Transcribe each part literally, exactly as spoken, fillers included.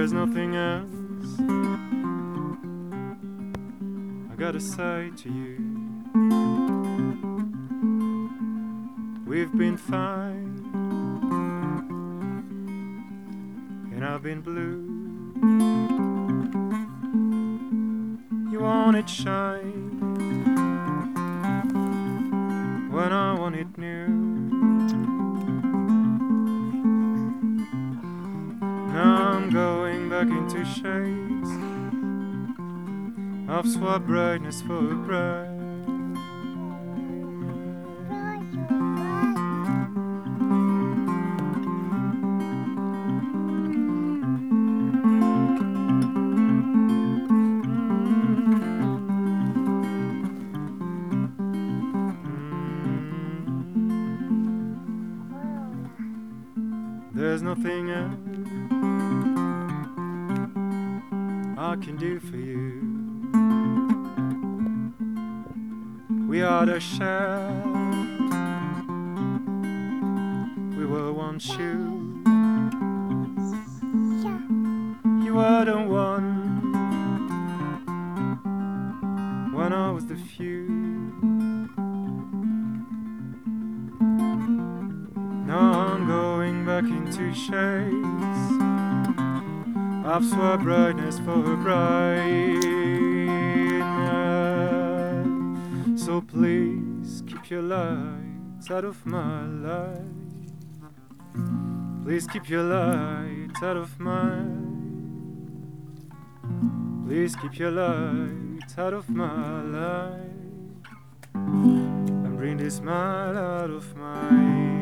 There's nothing else I gotta say to you. We've been fine, and I've been blue. You wanted shine when I wanted new. Now I'm going back into shades. I've swapped brightness for a bright. There's nothing else I can do for you. We are the shell we were once you. You were the one when I was the few. Now I'm going back into shades. I've swapped brightness for a bright night. So please keep your lights out of my life. Please keep your lights out of mine. Please keep your lights out of my life. And bring this smile out of my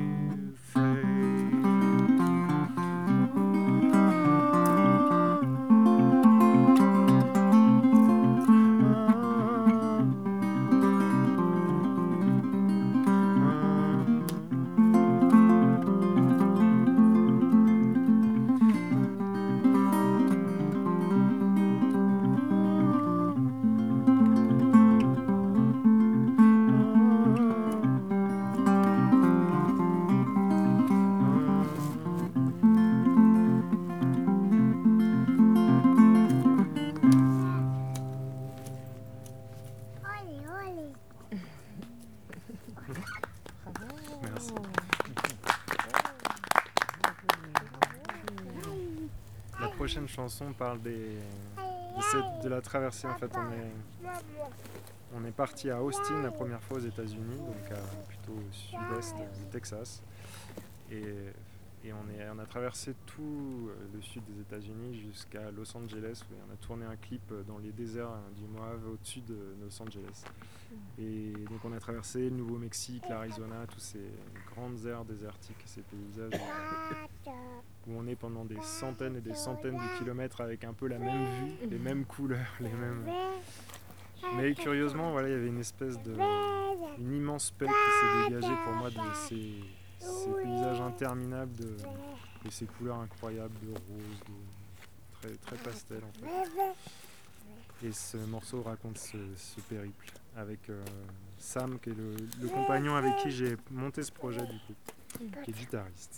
La prochaine chanson parle des, de, cette, de la traversée. En fait, on est, on est parti à Austin la première fois aux États-Unis, donc à, plutôt au sud-est du Texas, et, et on, est, on a traversé tout le sud des États-Unis jusqu'à Los Angeles, où on a tourné un clip dans les déserts du Mojave au-dessus de Los Angeles. Et donc on a traversé le Nouveau-Mexique, l'Arizona, tous ces grandes aires désertiques, ces paysages où on est pendant des centaines et des centaines de kilomètres avec un peu la même vue, les mêmes couleurs, les mêmes... Mais curieusement, voilà, il y avait une espèce de... une immense paix qui s'est dégagée pour moi de ces, ces paysages interminables de... et ces couleurs incroyables de rose, de... très, très pastel en fait. Et ce morceau raconte ce, ce périple avec euh, Sam, qui est le, le compagnon avec qui j'ai monté ce projet du coup, qui est guitariste.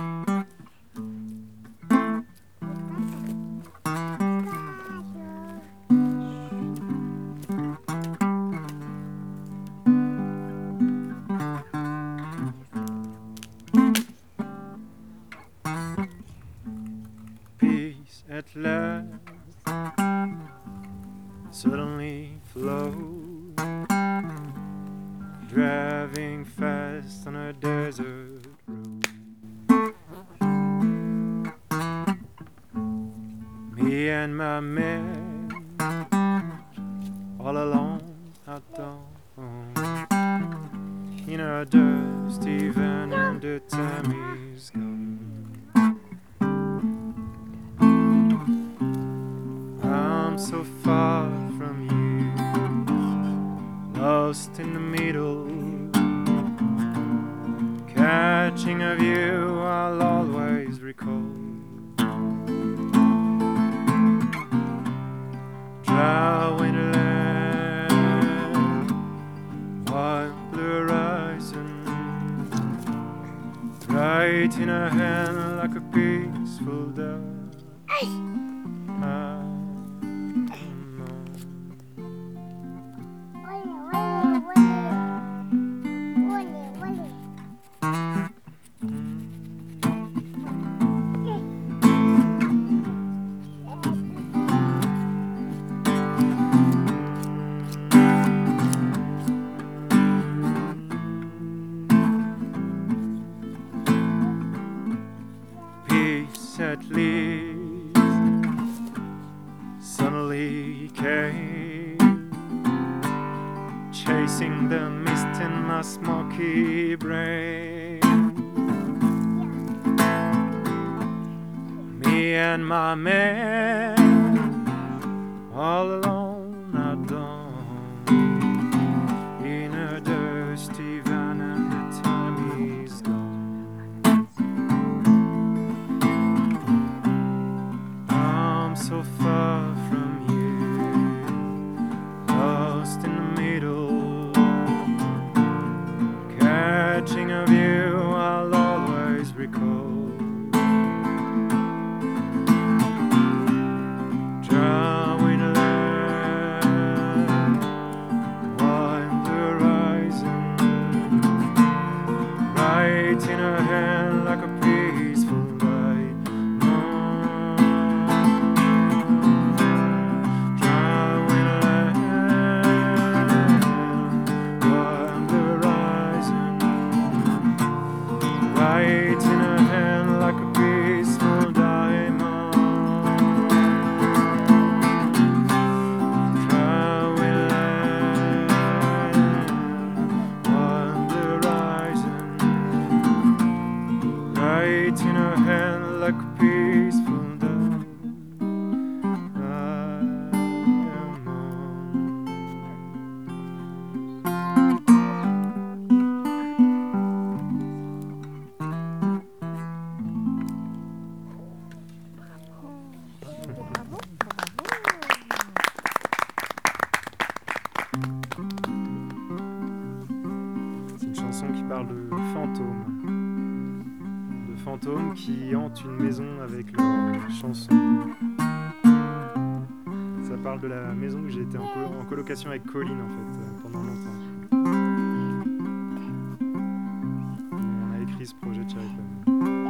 Peace at last suddenly flows, driving fast on a desert road. Me and my men all alone out dawn in a dusty van, and the time is gone. I'm so far from you, lost in the middle, catching a view I'll always recall. Drawing land, white blue horizon, right in her hand like a peaceful dove. Peace at least suddenly came, chasing the mist in my smoky brain. Me and my man, all alone at dawn, in a dusty van, and the time is gone. I'm so far from you, lost in the middle, catching a view I'll always recall. Drawing a line, wind the horizon, right in her hand like a peaceful light. Drawing a line, wind the horizon, right in her hand like a peaceful diamond. Right in her hand like a peaceful diamond. C'est une chanson qui parle de fantômes. Fantômes qui hantent une maison avec leurs chansons. Ça parle de la maison où j'ai été en, co- en colocation avec Colline en fait euh, pendant longtemps. On a écrit ce projet de Cherry Plum.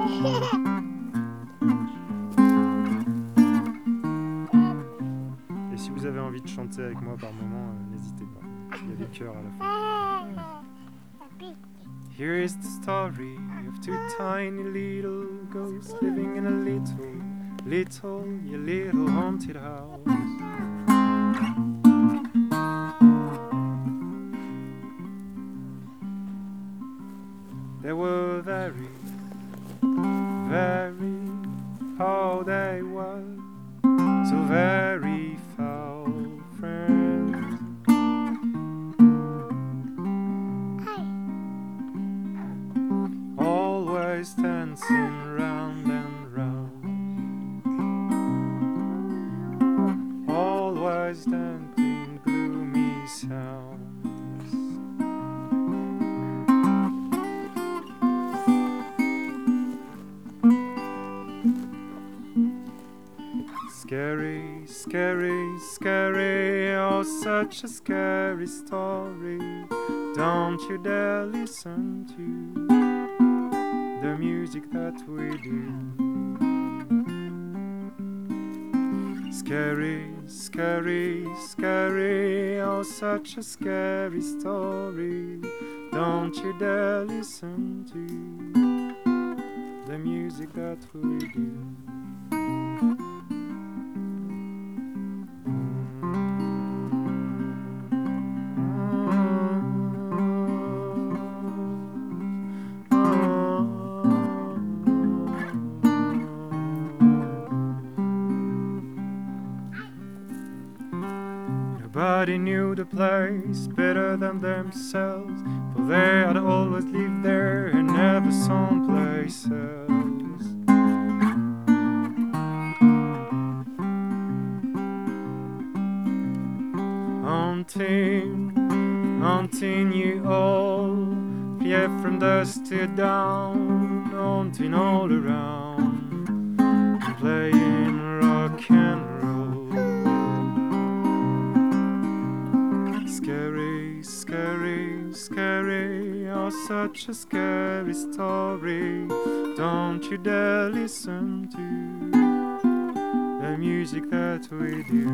Et si vous avez envie de chanter avec moi par moment, euh, n'hésitez pas. Il y a des chœurs à la fin. Here is the story of two tiny little ghosts living in a little, little, a little haunted house. They were very, very, how they were, so very foul friends. Always dancing round and round, always dancing gloomy sounds. Scary, scary, scary, oh such a scary story. Don't you dare listen to the music that we do. Scary, scary, scary, oh such a scary story. Don't you dare listen to the music that we do. Nobody knew the place better than themselves, for they had always lived there and never someplace else. Haunting, haunting you all, yeah, from dusk to dawn, haunting all around, playing around. such a scary story. Don't you dare listen to the music that we do.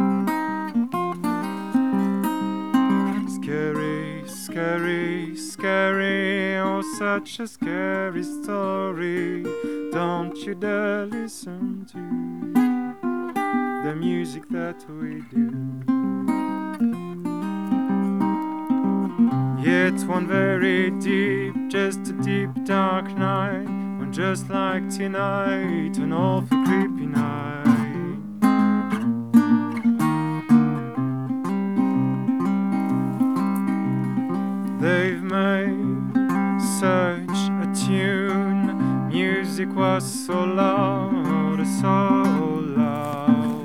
Scary, scary, scary, oh such a scary story. Don't you dare listen to the music that we do. It's one very deep, just a deep dark night, one just like tonight, an awful creepy night. They've made such a tune, music was so loud, so loud.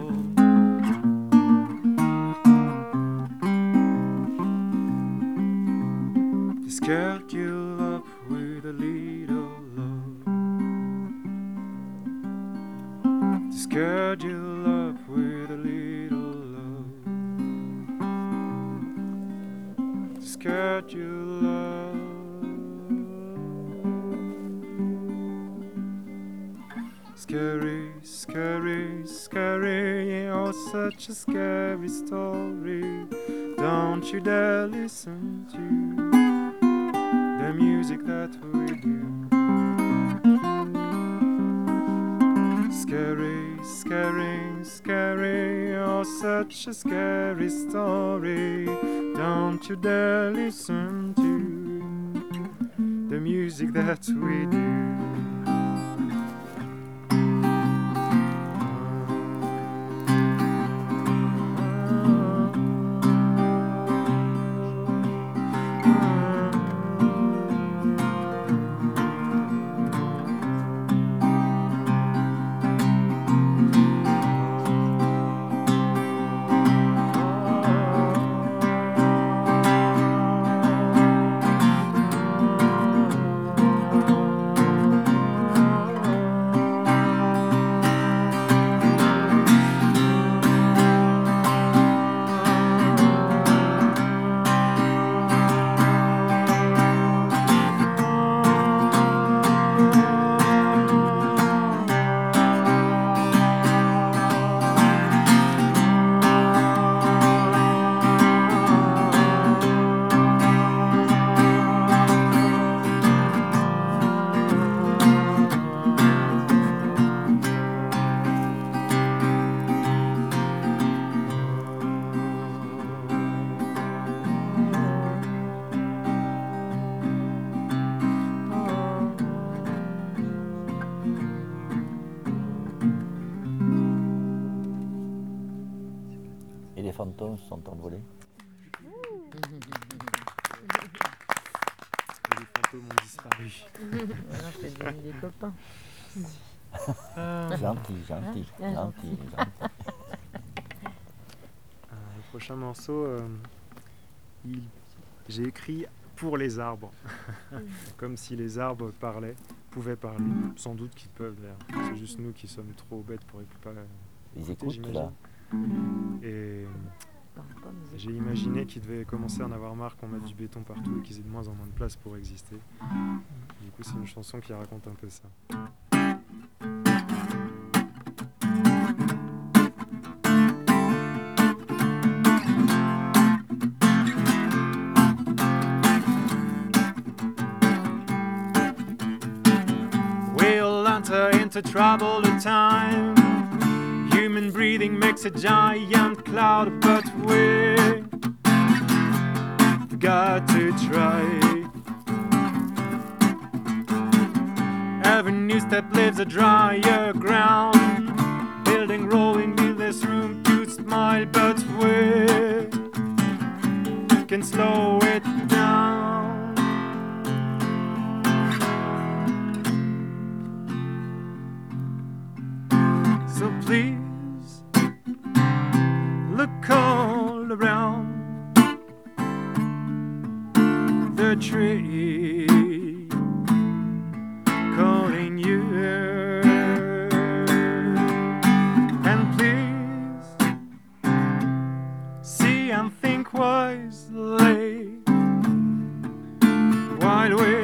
They scared you up with a little love. They scared you up with a little love. They scared you up. Scary, scary, scary, oh such a scary story. Don't you dare listen to the music that we do. Scary, scary, scary, oh such a scary story. Don't you dare listen to the music that we do. Les fantômes sont envolés. Les fantômes ont disparu. Maintenant, je t'ai devenu des copains. Gentil, gentil, Ah, gentil, gentil. Euh, le prochain morceau, euh, il- j'ai écrit pour les arbres. Comme si les arbres parlaient, pouvaient parler. Sans doute qu'ils peuvent d'ailleurs. C'est juste nous qui sommes trop bêtes pour écouter. Ils écoutent là. Et Parle pas, mais j'ai imaginé qu'ils devaient commencer à en avoir marre qu'on mette du béton partout et qu'ils aient de moins en moins de place pour exister. Du coup, c'est une chanson qui raconte un peu ça. We'll enter into troubled time. Human breathing makes a giant cloud, but we've got to try. Every new step leaves a drier ground. Building rolling, build this room to smile, but we can slow it down. So please look all around. The tree calling you, and please see and think wisely while we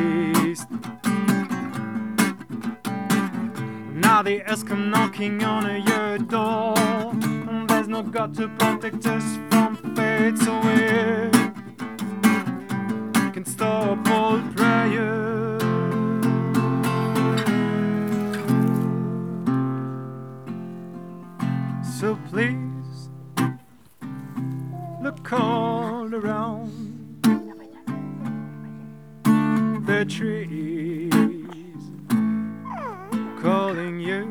east. Now the earth come knocking on your door. There's no God to protect us from fate's away. Can stop all prayer. So please look all around. The trees calling you,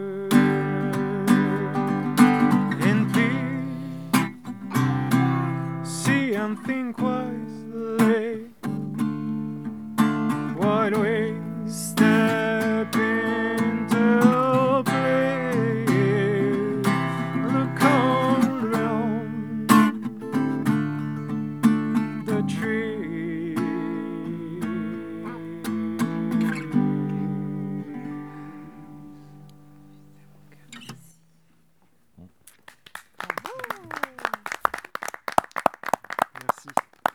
and please see and think wisely while we step into place. Look all around the trees. Merci.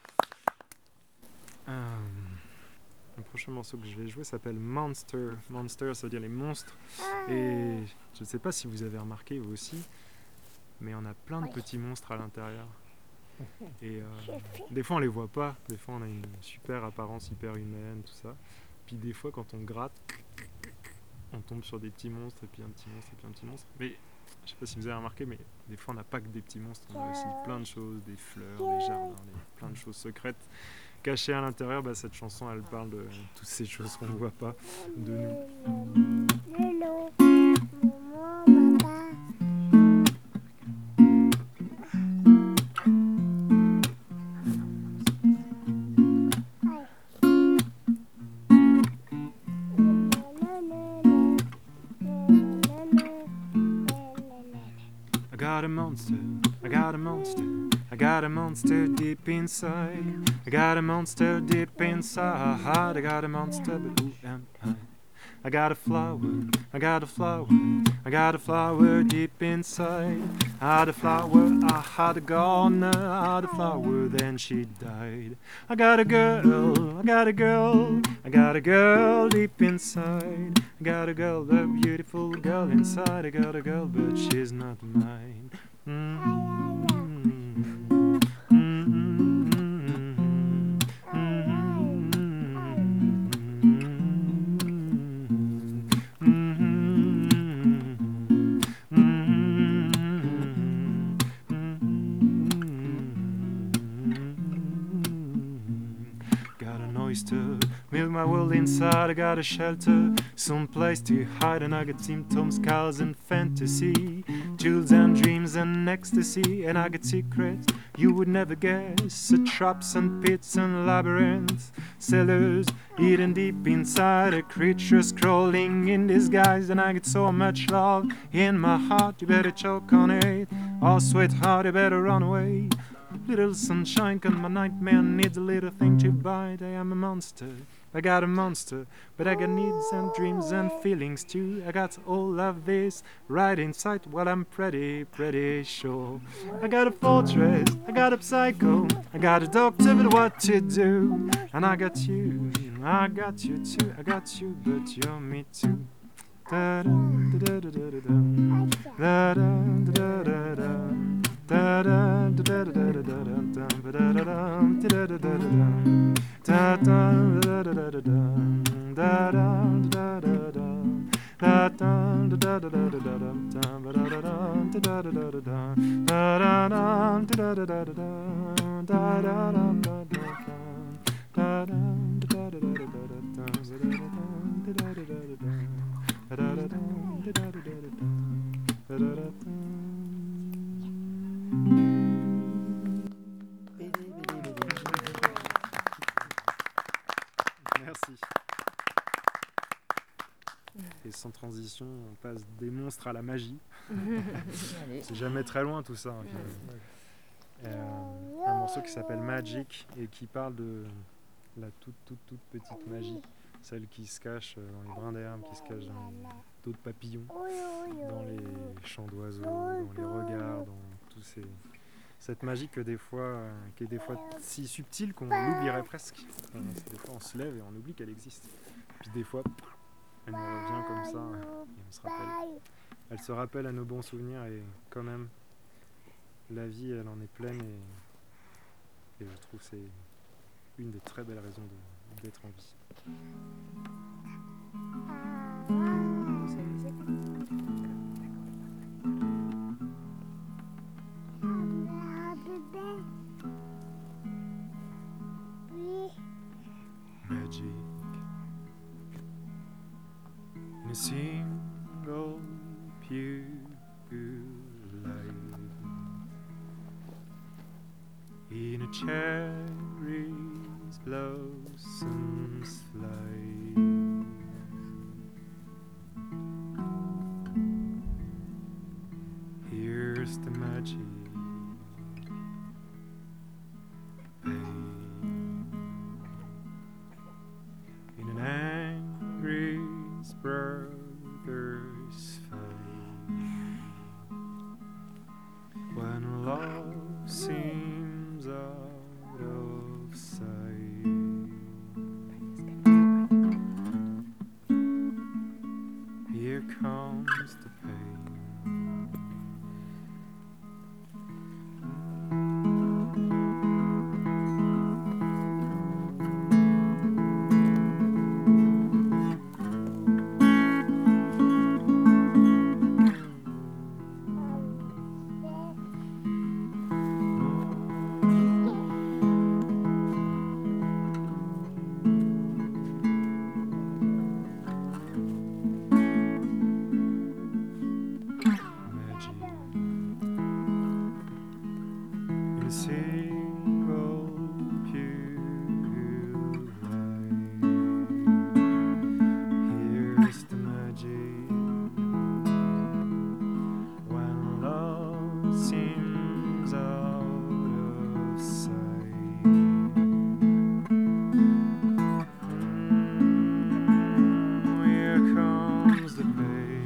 Euh, le prochain morceau que je vais jouer s'appelle Monster. Monster, ça veut dire les monstres. Et je ne sais pas si vous avez remarqué, vous aussi, mais on a plein de petits monstres à l'intérieur. Et euh, des fois on les voit pas, des fois on a une super apparence hyper humaine, tout ça. Puis des fois quand on gratte, on tombe sur des petits monstres, et puis un petit monstre, et puis un petit monstre. Mais je sais pas si vous avez remarqué, mais des fois on n'a pas que des petits monstres, on a aussi plein de choses, des fleurs, des jardins, des, plein de choses secrètes cachées à l'intérieur. Bah, cette chanson elle parle de toutes ces choses qu'on ne voit pas de nous. I got a monster, I got a monster, I got a monster deep inside. I got a monster deep inside. I got a monster, but who am I? I got a flower, I got a flower, I got a flower deep inside. I had a flower, I had a gardener, I had a flower, then she died. I got a girl, I got a girl, I got a girl deep inside. I got a girl, a beautiful girl inside. I got a girl, but she's not mine. Mm-hmm. Build my world inside, I got a shelter, some place to hide, and I got symptoms, scars and fantasy, jewels and dreams and ecstasy, and I got secrets you would never guess, so traps and pits and labyrinths, cellars hidden deep inside, a creature crawling in disguise, and I got so much love in my heart, you better choke on it, oh sweetheart, you better run away. Little sunshine, cause my nightmare needs a little thing to bite. I am a monster, I got a monster, but I got needs and dreams and feelings too. I got all of this right inside, well I'm pretty, pretty sure. I got a fortress, I got a psycho, I got a doctor, but what to do? And I got you, I got you too, I got you, but you're me too. Da da da da da da da da da da da. Da da da da da da da da da da da da da Merci. Et sans transition, on passe des monstres à la magie. C'est jamais très loin tout ça. Hein, euh, un morceau qui s'appelle Magic et qui parle de la toute toute toute petite magie, celle qui se cache dans les brins d'herbe, qui se cache dans les dos de papillons, dans les chants d'oiseaux, dans les regards, dans tous ces, cette magie que des fois, euh, qui est des fois si subtile qu'on l'oublierait presque. Euh, Des fois, on se lève et on oublie qu'elle existe. Puis des fois, elle nous revient comme ça et on se rappelle. Elle se rappelle à nos bons souvenirs et quand même, la vie, elle en est pleine et, et je trouve que c'est une des très belles raisons de- d'être en vie. C'est musique. Magic in a single pure light, in a cherry's blossoms fly. Here's the magic, in an angry brother's fight, when love seems out of sight. Here comes the pain. Single pure light. Here's the magic, when love seems out of sight. Mm, here comes the pain.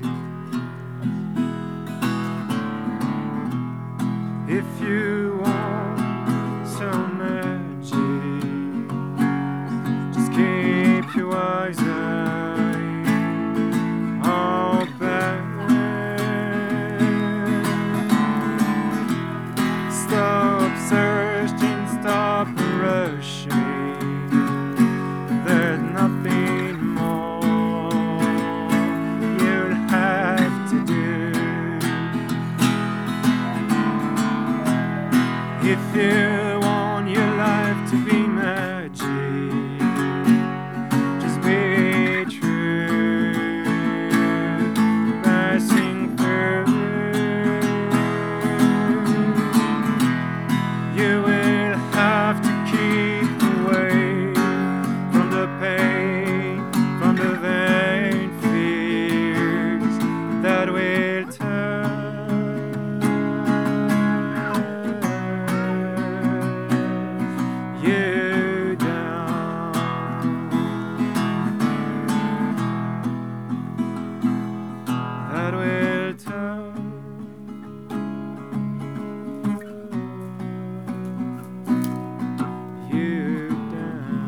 If you want some magic, just keep your eyes open. Stop searching, stop rushing. There's nothing more you'll have to do. If you want your life to be magic, just be true, passing through. You will have to keep away from the pain, from the vain fears that will turn you down. That will turn you down.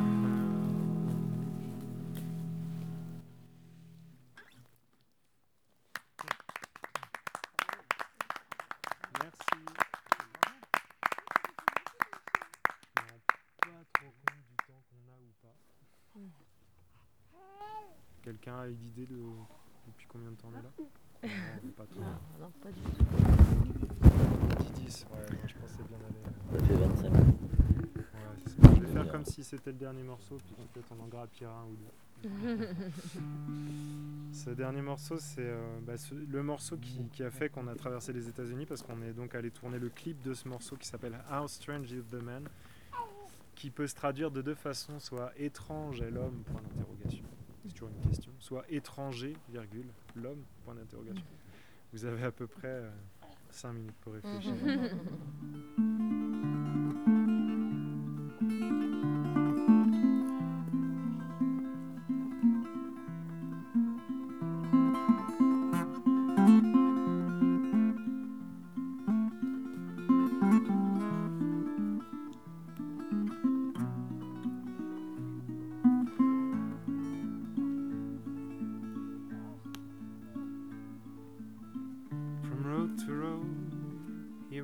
Merci. Je me rends pas trop compte du temps qu'on a ou pas. Quelqu'un a une idée de depuis combien de temps on est là? Non, on est pas trop. Non, non, pas du tout. dix dix, ouais, moi je pensais bien aller. Ça fait vingt-cinq minutes. Ouais, c'est ça. Je vais faire comme si c'était le dernier morceau, puis peut-être on en grappillera un ou deux. Ce dernier morceau, c'est euh, bah, ce- le morceau qui, qui a fait qu'on a traversé les États-Unis, parce qu'on est donc allé tourner le clip de ce morceau qui s'appelle How Strange is the Man, qui peut se traduire de deux façons, soit étrange est l'homme, point d'interrogation, c'est toujours une question, soit étranger, virgule, l'homme, point d'interrogation. Vous avez à peu près cinq minutes pour réfléchir.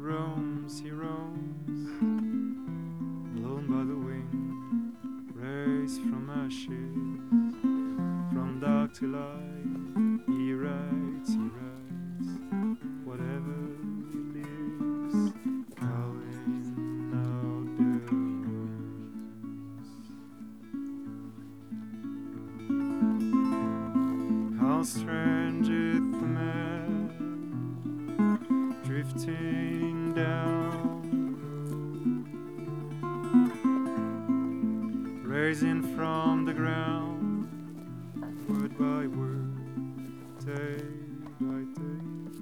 roams, he roams, blown by the wind, raised from ashes, from dark to light. He writes, he writes, whatever he lives, calling out the winds. How strange is the man drifting down the road, raising from the ground, word by word, day by day.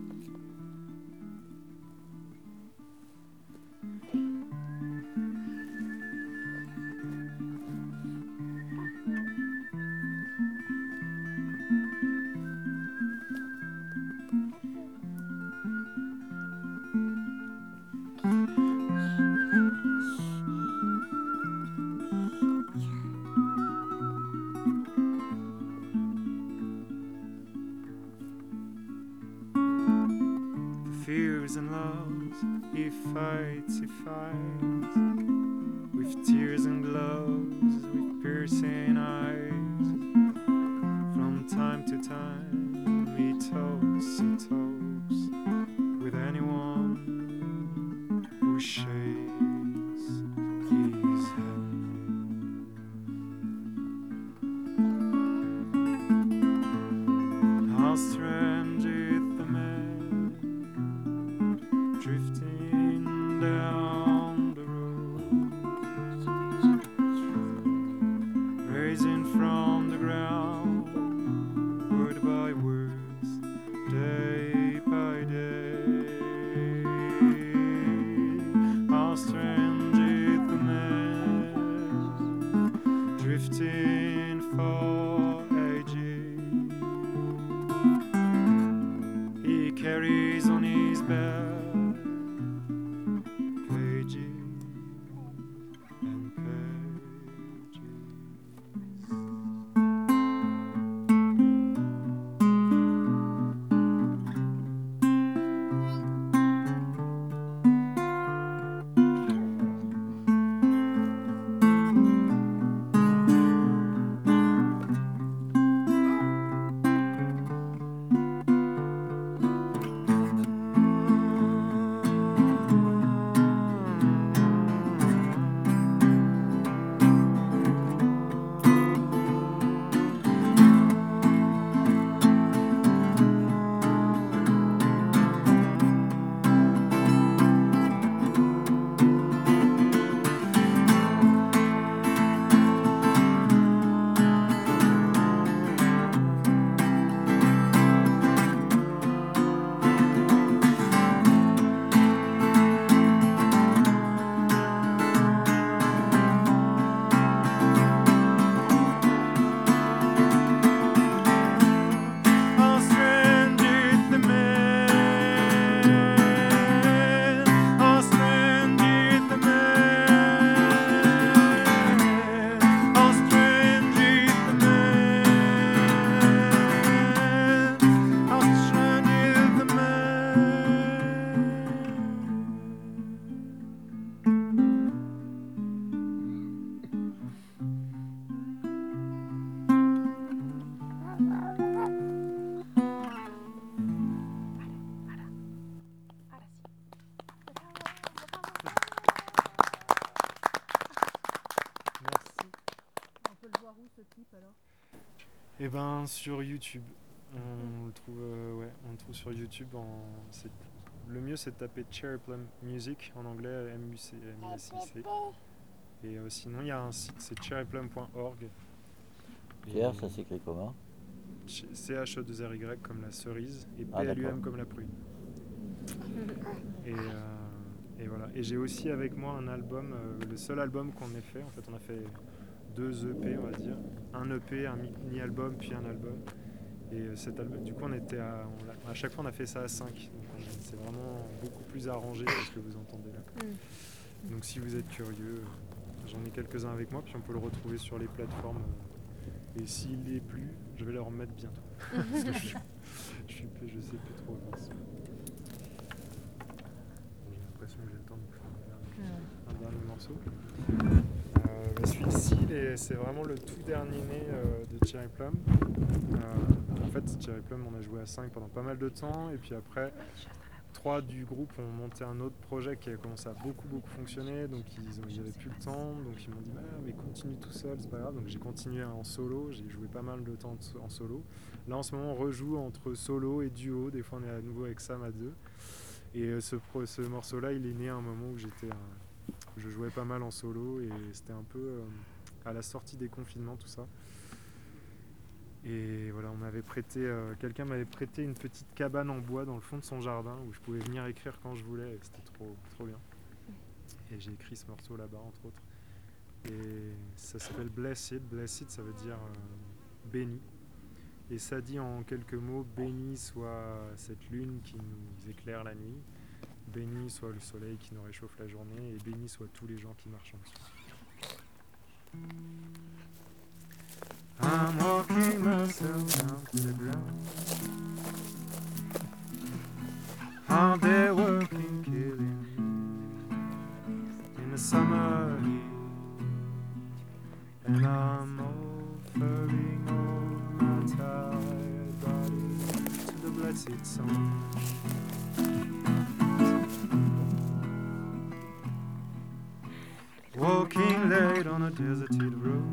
Fears and loves, he fights, he fights, with tears and gloves, with piercing eyes. From time to time, he talks, he talks, with anyone who shakes his hand. How strange is the man drifting down the road, raising from the ground, word by word, day by day. How strange is the man drifting for ages. He carries on his back Eh ben sur YouTube, on le trouve, euh, ouais, on le trouve sur YouTube. En, c'est, le mieux c'est de taper Cherry Plum Music en anglais, M U C, M I S I C. Et euh, sinon il y a un site, c'est cherry plum point org. Pierre, ça s'écrit comment? C H E deux R Y comme la cerise et P L U M ah, comme la prune. Et, euh, et voilà. Et j'ai aussi avec moi un album, euh, le seul album qu'on ait fait. En fait, on a fait deux E P, on va dire, un E P, un mini-album, puis un album. Et euh, cet album, du coup, on était à, on a, à chaque fois, on a fait ça à cinq. Donc, on, c'est vraiment beaucoup plus arrangé que ce que vous entendez là. Mm. Donc, si vous êtes curieux, j'en ai quelques-uns avec moi, puis on peut le retrouver sur les plateformes. Et s'il n'est plus, je vais le remettre bientôt. Parce que je, je, suis, je sais plus trop. j'ai le temps de faire un dernier, Ouais. un dernier morceau. Euh, bah, celui-ci, les- c'est vraiment le tout dernier né euh, de Cherry Plum. Euh, en fait, Cherry Plum, on a joué à cinq pendant pas mal de temps, et puis après, trois du groupe ont monté un autre projet qui a commencé à beaucoup beaucoup fonctionner, donc ils n'avaient plus le temps, donc ils m'ont dit bah, mais continue tout seul, c'est pas grave, donc j'ai continué en solo, j'ai joué pas mal de temps en solo. Là en ce moment on rejoue entre solo et duo, des fois on est à nouveau avec Sam à deux, et ce, pro, ce morceau là il est né à un moment où j'étais euh, je jouais pas mal en solo, et c'était un peu euh, à la sortie des confinements tout ça. Et voilà, on m'avait prêté, euh, quelqu'un m'avait prêté une petite cabane en bois dans le fond de son jardin où je pouvais venir écrire quand je voulais, et c'était trop, trop bien. Et j'ai écrit ce morceau là-bas, entre autres. Et ça s'appelle Blessed. Blessed, ça veut dire euh, béni. Et ça dit en quelques mots, béni soit cette lune qui nous éclaire la nuit, béni soit le soleil qui nous réchauffe la journée, et béni soit tous les gens qui marchent en dessous. I'm walking myself down to the ground. Out there working, killing in the summer heat, and I'm offering all my tired body to the blessed song. Walking late on a deserted road,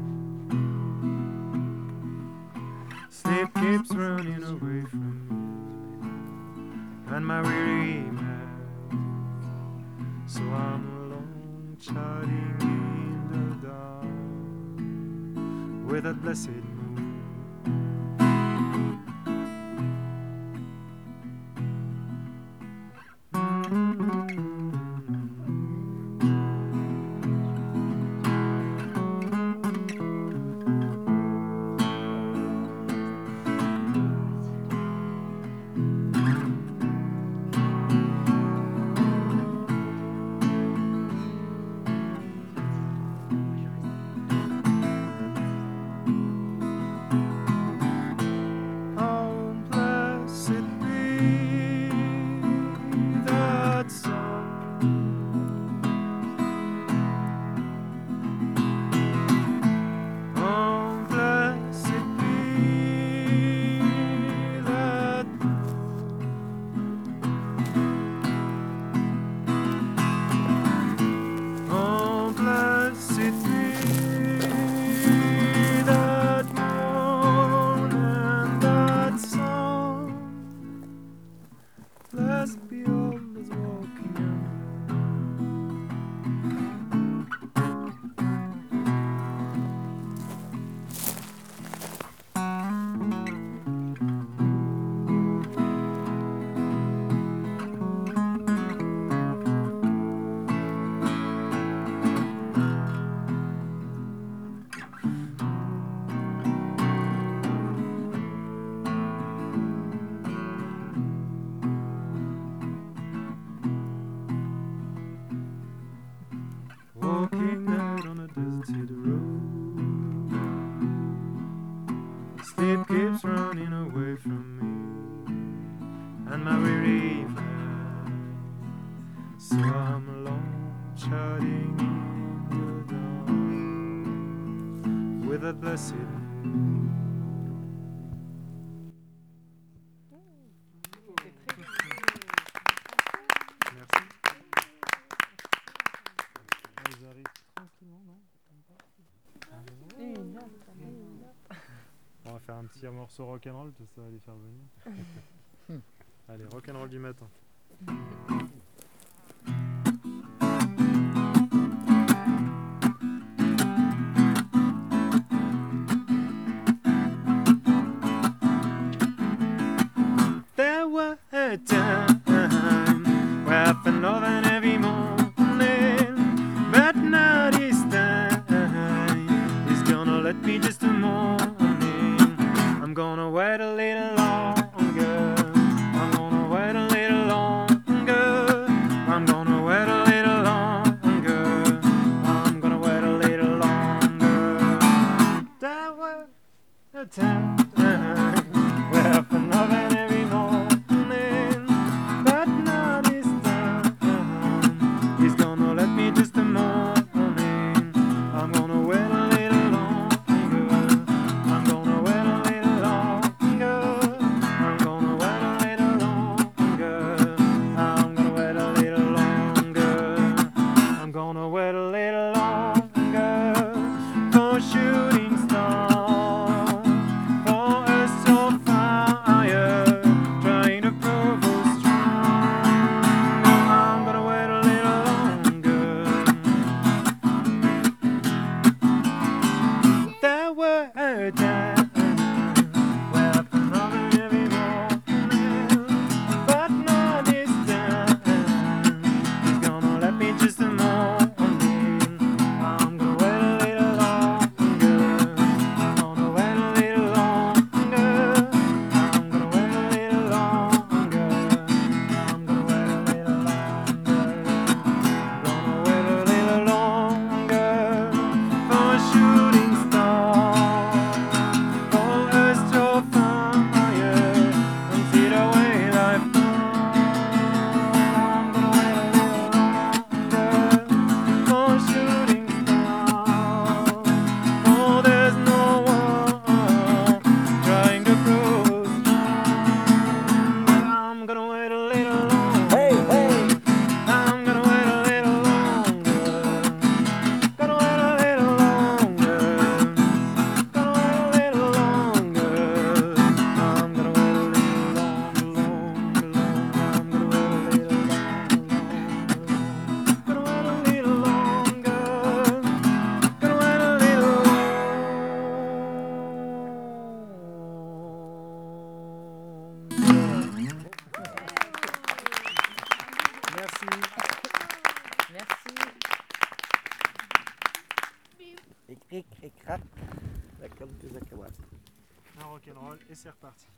sleep keeps running away from me, and my weary mind, so I'm alone charting in the dark with that blessed moon. Walking out on a deserted road, sleep keeps running away from me, and my weary mind, so I'm alone charting in the dark with that blessed moon. On va faire un petit morceau rock'n'roll, tout ça va les faire venir. Allez, rock'n'roll du matin. There was a time where I fell in love and every morning, but now this time is gonna let me just a morning. I'm gonna wait a little longer. I'm gonna wait a little longer. I'm gonna wait a little longer. I'm gonna wait a little longer. There was a time where I fell in love and every morning, but now this time rock'n'roll et c'est reparti.